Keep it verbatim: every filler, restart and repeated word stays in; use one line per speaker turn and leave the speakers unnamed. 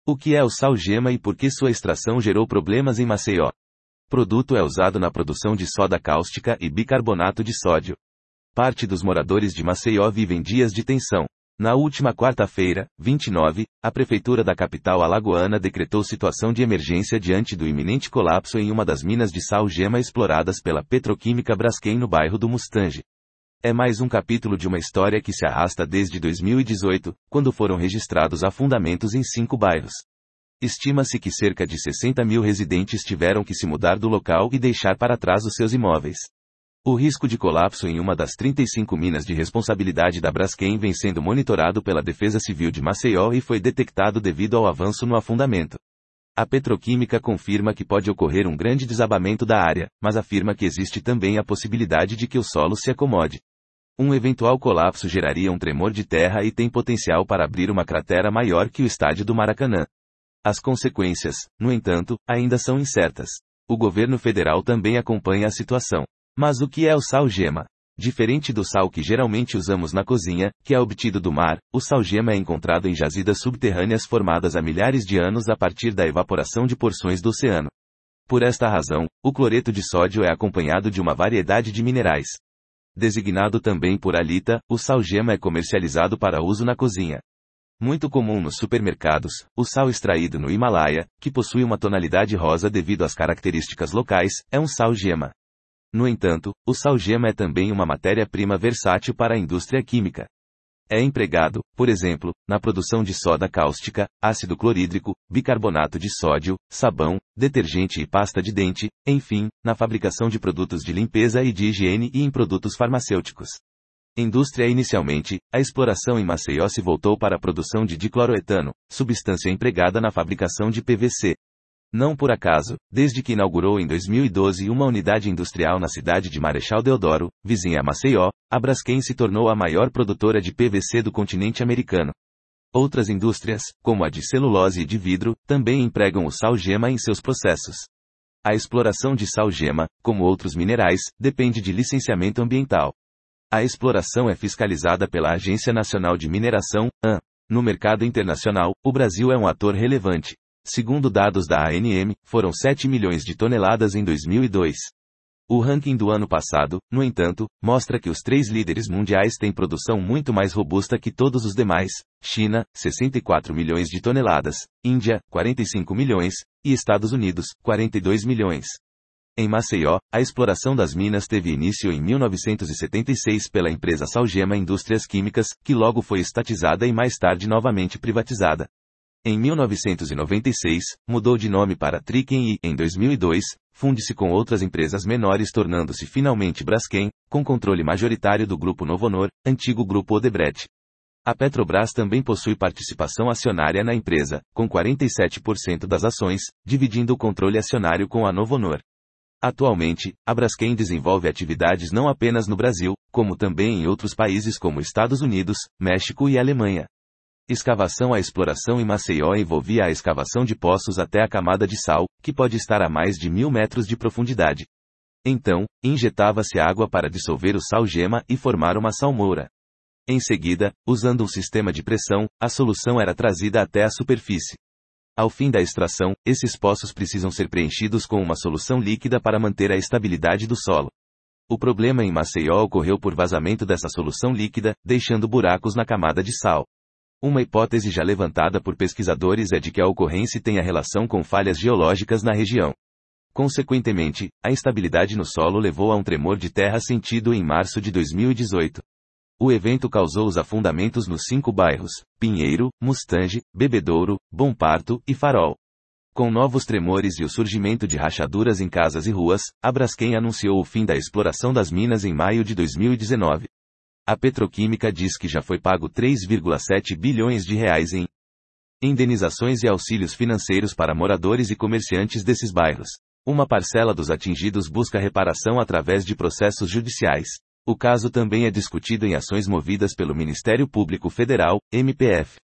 O que é o sal-gema e por que sua extração gerou problemas em Maceió? O produto é usado na produção de soda cáustica e bicarbonato de sódio. Parte dos moradores de Maceió vivem dias de tensão. Na última quarta-feira, vinte e nove, a prefeitura da capital alagoana decretou situação de emergência diante do iminente colapso em uma das minas de sal-gema exploradas pela Petroquímica Braskem no bairro do Mustange. É mais um capítulo de uma história que se arrasta desde dois mil e dezoito, quando foram registrados afundamentos em cinco bairros. Estima-se que cerca de sessenta mil residentes tiveram que se mudar do local e deixar para trás os seus imóveis. O risco de colapso em uma das trinta e cinco minas de responsabilidade da Braskem vem sendo monitorado pela Defesa Civil de Maceió e foi detectado devido ao avanço no afundamento. A Petroquímica confirma que pode ocorrer um grande desabamento da área, mas afirma que existe também a possibilidade de que o solo se acomode. Um eventual colapso geraria um tremor de terra e tem potencial para abrir uma cratera maior que o estádio do Maracanã. As consequências, no entanto, ainda são incertas. O governo federal também acompanha a situação. Mas o que é o sal-gema? Diferente do sal que geralmente usamos na cozinha, que é obtido do mar, o sal-gema é encontrado em jazidas subterrâneas formadas há milhares de anos a partir da evaporação de porções do oceano. Por esta razão, o cloreto de sódio é acompanhado de uma variedade de minerais. Designado também por halita, o sal-gema é comercializado para uso na cozinha. Muito comum nos supermercados, o sal extraído no Himalaia, que possui uma tonalidade rosa devido às características locais, é um sal-gema. No entanto, o sal-gema é também uma matéria-prima versátil para a indústria química. É empregado, por exemplo, na produção de soda cáustica, ácido clorídrico, bicarbonato de sódio, sabão, detergente e pasta de dente, enfim, na fabricação de produtos de limpeza e de higiene e em produtos farmacêuticos. Indústria Inicialmente, a exploração em Maceió se voltou para a produção de dicloroetano, substância empregada na fabricação de P V C. Não por acaso, desde que inaugurou em dois mil e doze uma unidade industrial na cidade de Marechal Deodoro, vizinha a Maceió, a Braskem se tornou a maior produtora de P V C do continente americano. Outras indústrias, como a de celulose e de vidro, também empregam o sal-gema em seus processos. A exploração de sal-gema, como outros minerais, depende de licenciamento ambiental. A exploração é fiscalizada pela Agência Nacional de Mineração, A N. No mercado internacional, o Brasil é um ator relevante. Segundo dados da A N M, foram sete milhões de toneladas em dois mil e dois. O ranking do ano passado, no entanto, mostra que os três líderes mundiais têm produção muito mais robusta que todos os demais: China, sessenta e quatro milhões de toneladas, Índia, quarenta e cinco milhões, e Estados Unidos, quarenta e dois milhões. Em Maceió, a exploração das minas teve início em mil novecentos e setenta e seis pela empresa Sal-Gema Indústrias Químicas, que logo foi estatizada e mais tarde novamente privatizada. Em mil novecentos e noventa e seis, mudou de nome para Triken e, em dois mil e dois, funde-se com outras empresas menores tornando-se finalmente Braskem, com controle majoritário do Grupo Novonor, antigo Grupo Odebrecht. A Petrobras também possui participação acionária na empresa, com quarenta e sete por cento das ações, dividindo o controle acionário com a Novonor. Atualmente, a Braskem desenvolve atividades não apenas no Brasil, como também em outros países como Estados Unidos, México e Alemanha. Escavação A exploração em Maceió envolvia a escavação de poços até a camada de sal, que pode estar a mais de mil metros de profundidade. Então, injetava-se água para dissolver o sal-gema e formar uma salmoura. Em seguida, usando um sistema de pressão, a solução era trazida até a superfície. Ao fim da extração, esses poços precisam ser preenchidos com uma solução líquida para manter a estabilidade do solo. O problema em Maceió ocorreu por vazamento dessa solução líquida, deixando buracos na camada de sal. Uma hipótese já levantada por pesquisadores é de que a ocorrência tenha relação com falhas geológicas na região. Consequentemente, a instabilidade no solo levou a um tremor de terra sentido em março de dois mil e dezoito. O evento causou os afundamentos nos cinco bairros: Pinheiro, Mustange, Bebedouro, Bom Parto e Farol. Com novos tremores e o surgimento de rachaduras em casas e ruas, a Braskem anunciou o fim da exploração das minas em maio de dois mil e dezenove. A Petroquímica diz que já foi pago três vírgula sete bilhões de reais em indenizações e auxílios financeiros para moradores e comerciantes desses bairros. Uma parcela dos atingidos busca reparação através de processos judiciais. O caso também é discutido em ações movidas pelo Ministério Público Federal, M P F.